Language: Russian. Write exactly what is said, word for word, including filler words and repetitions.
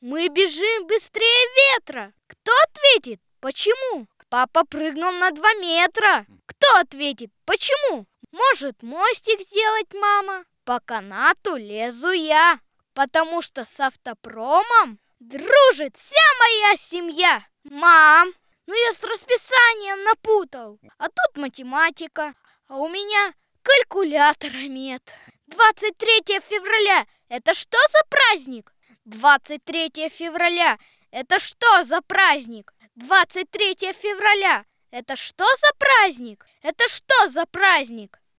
Мы бежим быстрее ветра. Кто ответит, почему? Папа прыгнул на два метра. Кто ответит, почему? Может, мостик сделать мама? По канату лезу я, потому что с автопромом дружит вся моя семья. Мам, ну я с расписанием напутал. А тут математика, а у меня калькулятора нет. двадцать третье февраля – это что за праздник? двадцать третье февраля – это что за праздник? двадцать третье февраля – это что за праздник? Это что за праздник?